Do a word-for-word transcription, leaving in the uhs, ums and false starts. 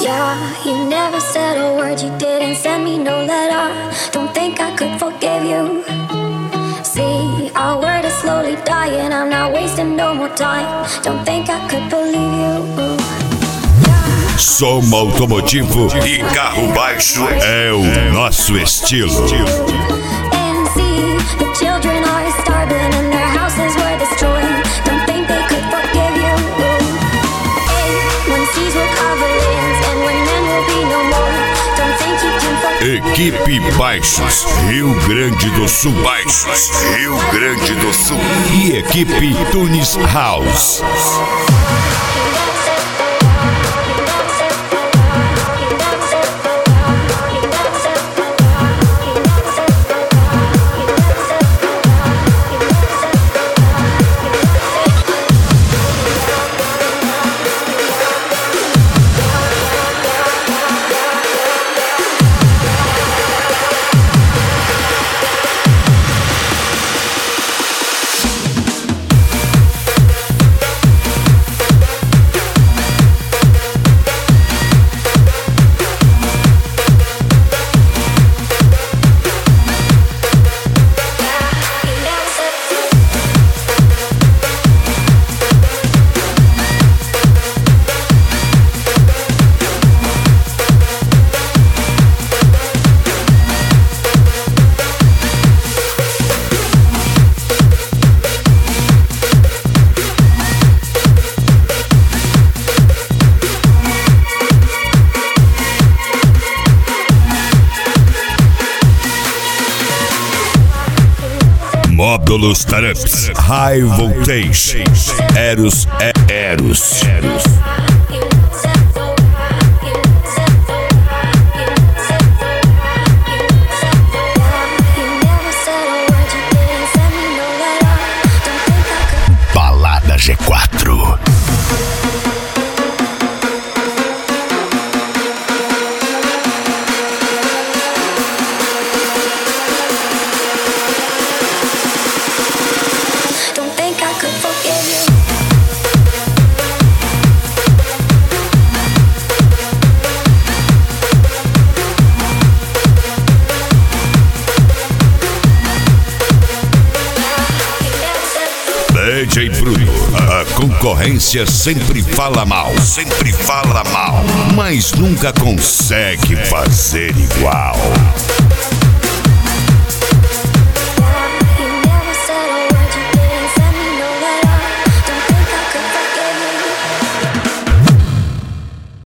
Yeah, you never said a word, you didn't send me no letter. Don't think I could forgive you. See, our word is slowly dying, I'm not wasting no more time. Don't think I could believe you. Som automotivo e carro baixo é o nosso estilo. And see, the children are starving and their houses were destroyed. Don't think they could forgive you. Hey, when seas will cover lands and when men will be no more. Don't think you can forgive. Equipe Baixos, Rio Grande do Sul. Baixos, Rio Grande do Sul. E equipe Tunis House. Módulos Taramps, High Voltage, Eros é Eros. Eros. Balada G quatro. D J Bruno, a concorrência sempre fala mal, sempre fala mal, mas nunca consegue fazer igual.